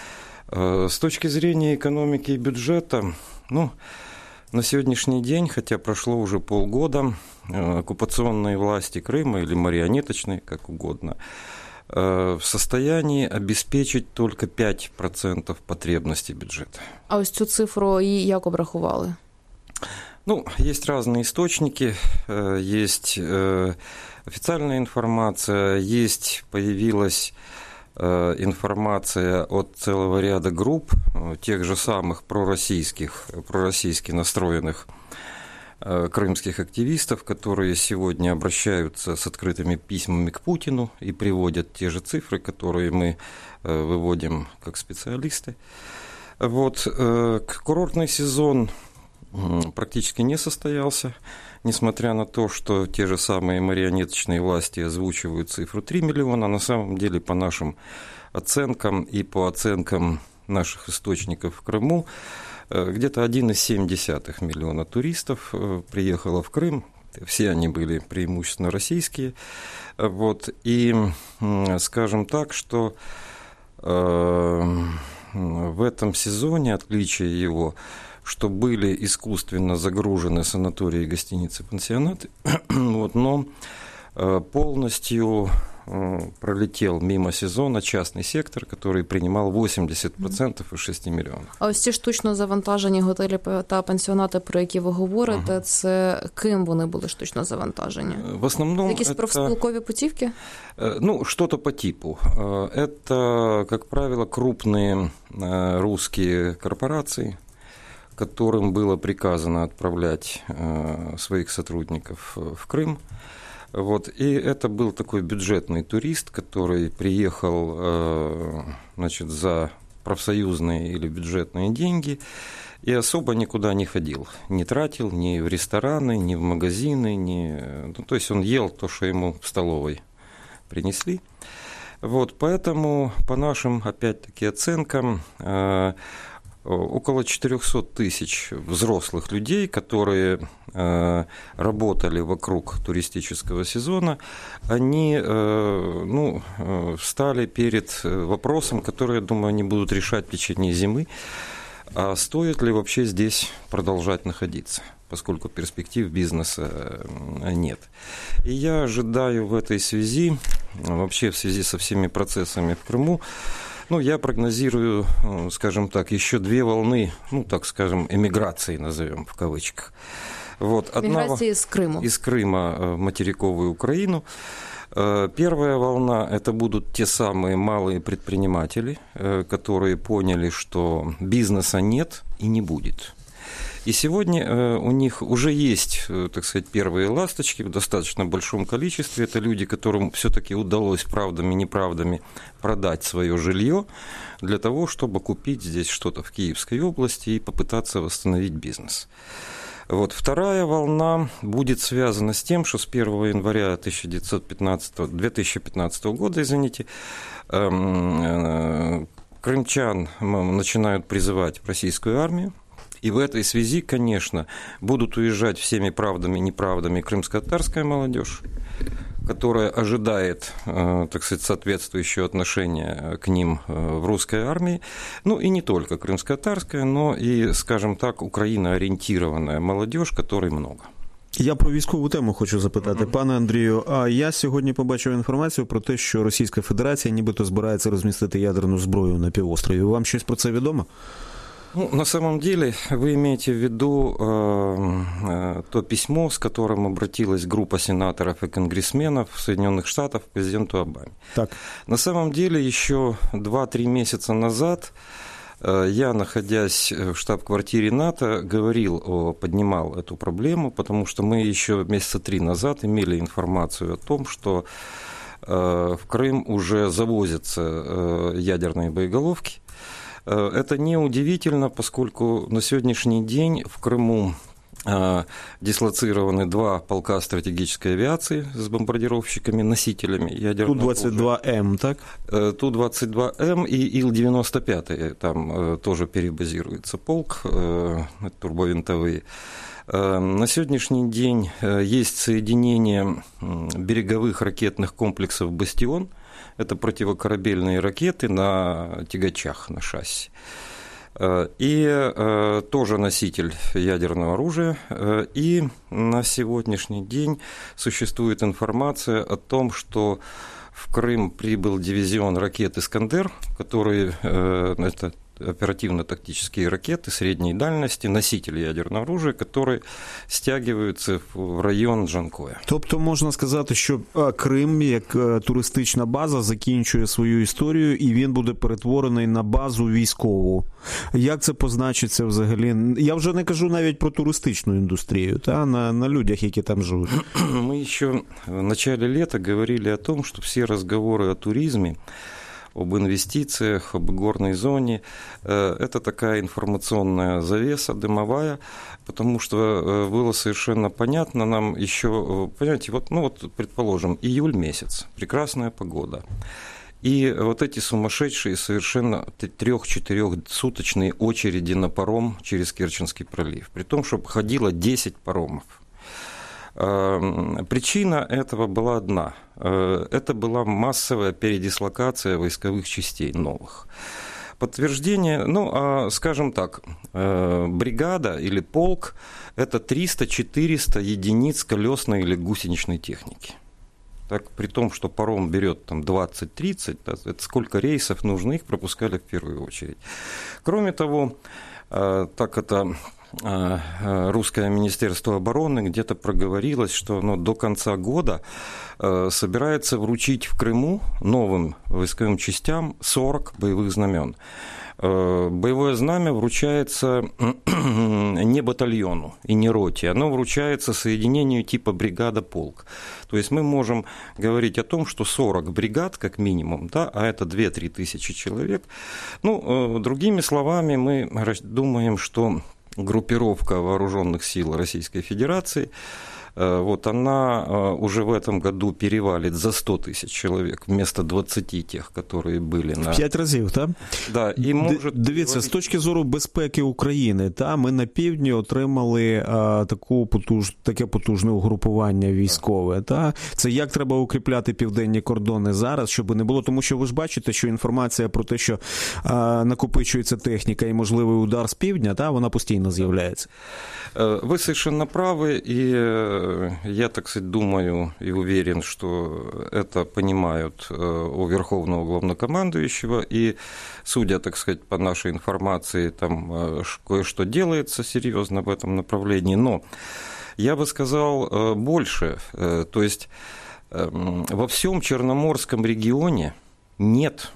С точки зрения экономики и бюджета, ну, на сегодняшний день, хотя прошло уже полгода, оккупационные власти Крыма или марионеточные, как угодно, в состоянии обеспечить только п'ять відсотків потребностей бюджета. А ось цю цифру її як обрахували? Ну, есть разные источники, есть официальная информация, есть, появилась информация от целого ряда групп, тех же самых пророссийских, пророссийски настроенных крымских активистов, которые сегодня обращаются с открытыми письмами к Путину и приводят те же цифры, которые мы выводим как специалисты. Вот. Курортный сезон практически не состоялся, несмотря на то, что те же самые марионеточные власти озвучивают цифру три миллиона, на самом деле по нашим оценкам и по оценкам наших источников в Крыму, где-то один целых семь десятых миллиона туристов приехало в Крым. Все они были преимущественно российские. Вот. И скажем так, что в этом сезоне отличие его, что были искусственно загружены санатории, гостиницы, пансионаты, вот, но полностью пролетел мимо сезона частный сектор, который принимал вісімдесят відсотків із шести мільйонів. А ось ці штучно завантажені готелі та пансіонати, про які ви говорите, uh-huh. це ким вони були штучно завантажені? В основном якісь это... профспілкові путівки? Ну, что-то по типу. Это, как правило, крупные русские корпорации, которым было приказано отправлять своих сотрудников в Крым. Вот. И это был такой бюджетный турист, который приехал, значит, за профсоюзные или бюджетные деньги и особо никуда не ходил, не тратил ни в рестораны, ни в магазины, ни... Ну, то есть он ел то, что ему в столовой принесли. Вот, поэтому по нашим, опять-таки, оценкам, около четыреста тысяч взрослых людей, которые э, работали вокруг туристического сезона, они э, ну, э, встали перед вопросом, который, я думаю, они будут решать в течение зимы, а стоит ли вообще здесь продолжать находиться, поскольку перспектив бизнеса нет. И я ожидаю в этой связи, вообще в связи со всеми процессами в Крыму, ну, я прогнозирую, скажем так, еще две волны, ну, так скажем, эмиграции, назовем в кавычках. Вот, эмиграции из Крыма. Из Крыма в материковую Украину. Первая волна – это будут те самые малые предприниматели, которые поняли, что бизнеса нет и не будет. И сегодня у них уже есть, так сказать, первые ласточки в достаточно большом количестве. Это люди, которым все-таки удалось правдами-неправдами продать свое жилье для того, чтобы купить здесь что-то в Киевской области и попытаться восстановить бизнес. Вот. Вторая волна будет связана с тем, что с первого января две тысячи пятнадцатого года, извините, крымчан начинают призывать в российскую армию. И в этой связи, конечно, будут уезжать всеми правдами и неправдами крымско-татарская молодежь, которая ожидает, так сказать, соответствующее отношение к ним в русской армии. Ну и не только крымско-татарская, но и, скажем так, украино-ориентированная молодежь, которой много. Я про військову тему хочу запитати. Пане Андрію, а я сьогодні побачив інформацію про те, що Російська Федерація нібито збирається розмістити ядерну зброю на півострові. Вам щось про це відомо? Ну, на самом деле, вы имеете в виду э, то письмо, с которым обратилась группа сенаторов и конгрессменов Соединенных Штатов к президенту Обаме. Так. На самом деле, еще два-три месяца назад э, я, находясь в штаб-квартире НАТО, говорил, о, поднимал эту проблему, потому что мы еще месяца три назад имели информацию о том, что э, в Крым уже завозятся э, ядерные боеголовки. Это неудивительно, поскольку на сегодняшний день в Крыму дислоцированы два полка стратегической авиации с бомбардировщиками, носителями ядерного Ту двадцать два эм, так? Ту двадцать два эм и Ил девяносто пять, там тоже перебазируется полк, турбовинтовые. На сегодняшний день есть соединение береговых ракетных комплексов «Бастион». Это противокорабельные ракеты на тягачах, на шасси. И тоже носитель ядерного оружия. И на сегодняшний день существует информация о том, что в Крым прибыл дивизион ракет «Искандер», которые, это оперативно-тактические ракеты средней дальности, носители ядерного оружия, которые стягиваються в район Джанкоя. Тобто можна сказати, що Крим як туристична база закінчує свою історію і він буде перетворений на базу військову. Як це позначиться взагалі? Я вже не кажу навіть про туристичну індустрію, та на, на людях, які там живуть. Мы еще в начале лета говорили о том, что все разговоры о туризме, об инвестициях, об горной зоне. Это такая информационная завеса дымовая, потому что было совершенно понятно нам еще, понимаете, вот, ну вот, предположим, июль месяц, прекрасная погода. И вот эти сумасшедшие совершенно трех-четырехсуточные очереди на паром через Керченский пролив, при том, что ходило десять паромов. Причина этого была одна. Это была массовая передислокация войсковых частей новых. Подтверждение, ну, скажем так, бригада или полк – это триста-четыреста единиц колесной или гусеничной техники. Так, при том, что паром берет там двадцать-тридцать, да, это сколько рейсов нужно, их пропускали в первую очередь. Кроме того, так это русское министерство обороны где-то проговорилось, что оно до конца года собирается вручить в Крыму новым войсковым частям сорок боевых знамен. Боевое знамя вручается не батальону и не роте, оно вручается соединению типа бригада-полк. То есть мы можем говорить о том, что сорок бригад, как минимум, да, а это две-три тысячи человек. Ну, другими словами, мы думаем, что группировка вооруженных сил Российской Федерации, вот она уже в этом году перевалит за сто тысяч человек вместо двадцати тех, которые были на... В п'ять разів, так? Да, і може... Дивіться, з точки зору безпеки України, та, ми на півдні отримали а, таку потуж... таке потужне угрупування військове. Та? Це як треба укріпляти південні кордони зараз, щоб не було, тому що ви ж бачите, що інформація про те, що а, накопичується техніка і можливий удар з півдня, та, вона постійно з'являється. Вы совершенно правы, и я, так сказать, думаю и уверен, что это понимают у Верховного Главнокомандующего, и, судя, так сказать, по нашей информации, там кое-что делается серьезно в этом направлении, но я бы сказал больше, то есть во всем Черноморском регионе нет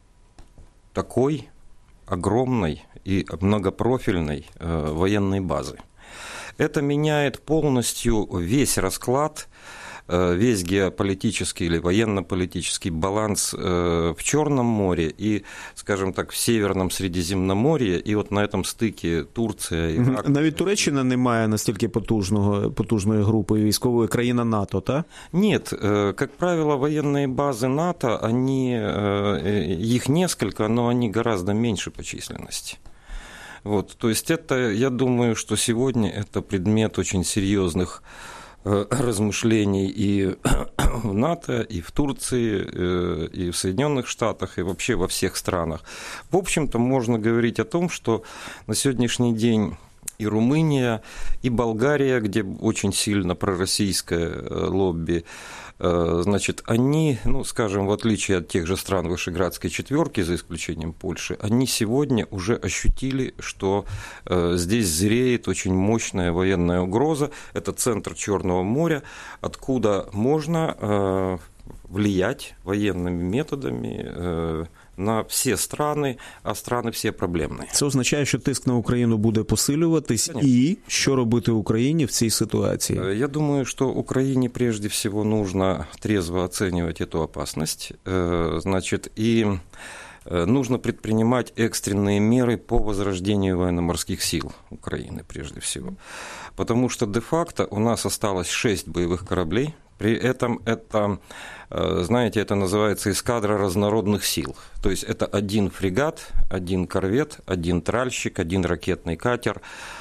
такой огромной и многопрофильной военной базы. Это меняет полностью весь расклад, весь геополитический или военно-политический баланс в Черном море и, скажем так, в Северном Средиземноморье, і от на этом стикі Турція, Ірак. Навіть Туреччина не має настільки потужного, потужної групи військової, країна НАТО, так? Нет, как правило, военные базы НАТО, они, их несколько, но они гораздо меньше по численности. Вот, то есть это, я думаю, что сегодня это предмет очень серьезных размышлений и в НАТО, и в Турции, и в Соединенных Штатах, и вообще во всех странах. В общем-то, можно говорить о том, что на сегодняшний день и Румыния, и Болгария, где очень сильно пророссийское лобби, значит, они, ну, скажем, в отличие от тех же стран Вышеградской четверки, за исключением Польши, они сегодня уже ощутили, что здесь зреет очень мощная военная угроза. Это центр Черного моря, откуда можно влиять военными методами на всі страни, а страни всі проблемні. Це означає, що тиск на Україну буде посилюватись, конечно. І що робити Україні в цій ситуації? Я думаю, что Украине прежде всего нужно трезво оценивать эту опасность, значит, и нужно предпринимать экстренные меры по возрождению военно-морских сил Украины прежде всего. Потому что де-факто у нас осталось шесть боевых кораблей, при этом это, знаете, это называется эскадра разнородных сил. То есть это один фрегат, один корвет, один тральщик, один ракетный катер,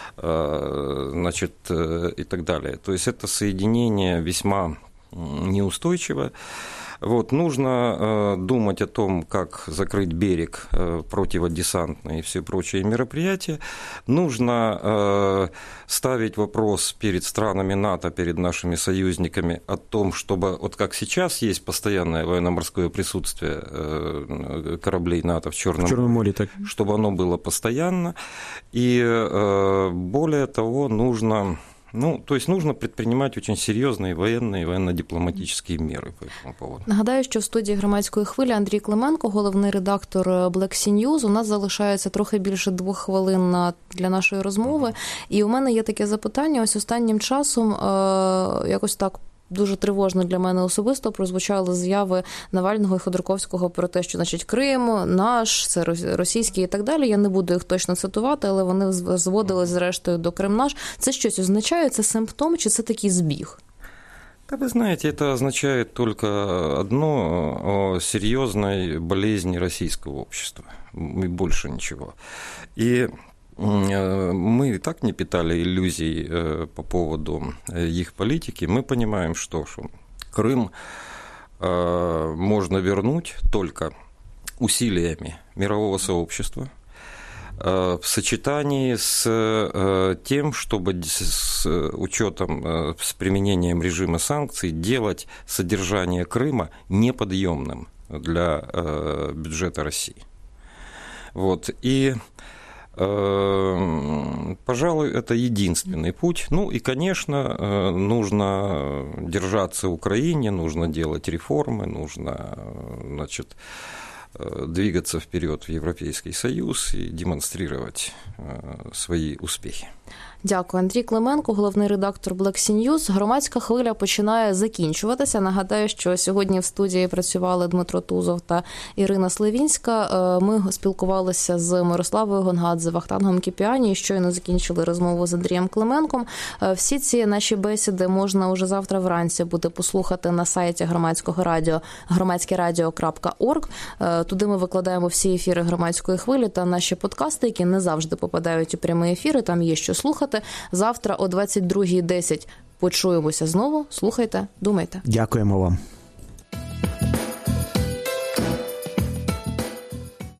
значит, и так далее. То есть это соединение весьма неустойчивое. Вот, нужно э, думать о том, как закрыть берег, э, противодесантные и все прочие мероприятия. Нужно э, ставить вопрос перед странами НАТО, перед нашими союзниками о том, чтобы, вот как сейчас есть постоянное военно-морское присутствие э, кораблей НАТО в Черном, в Черном море, так. чтобы оно было постоянно. И э, более того, нужно... Ну, то есть нужно предпринимать очень серйозні воєнні і воєнно-дипломатичні міри по цьому поводу. Нагадаю, що в студії Громадської хвилі Андрій Клименко, головний редактор Black Sea News. У нас залишається трохи більше двох хвилин для нашої розмови. І у мене є таке запитання. Ось останнім часом е- якось так дуже тривожно для мене особисто прозвучали заяви Навального і Ходорковського про те, що, значить, Крим наш, це російський і так далі. Я не буду їх точно цитувати, але вони зводили зрештою до Крим наш. Це щось означає? Це симптом чи це такий збіг? Да, вы знаете, это означает только одно – о серьезной болезни российского общества, и больше ничего. И мы и так не питали иллюзий по поводу их политики. Мы понимаем, что, что Крым можно вернуть только усилиями мирового сообщества, в сочетании с тем, чтобы с учетом, с применением режима санкций делать содержание Крыма неподъемным для бюджета России. Вот. И, пожалуй, это единственный путь. Ну и, конечно, нужно держаться Украине, нужно делать реформы, нужно, значит, двигаться вперед в Европейский Союз и демонстрировать свои успехи. Дякую. Андрій Клименко, головний редактор Black Sea News. Громадська хвиля починає закінчуватися. Нагадаю, що сьогодні в студії працювали Дмитро Тузов та Ірина Слевінська. Ми спілкувалися з Мирославою Гонгадзе, Вахтангом Кіпіані і щойно закінчили розмову з Андрієм Клименком. Всі ці наші бесіди можна уже завтра вранці буде послухати на сайті Громадського радіо громадське радіо крапка орг. Туди ми викладаємо всі ефіри Громадської хвилі та наші подкасти, які не завжди попадають у прямі ефіри. Там є що слухати. Завтра о двадцять друга десять почуємося знову. Слухайте, думайте. Дякуємо вам.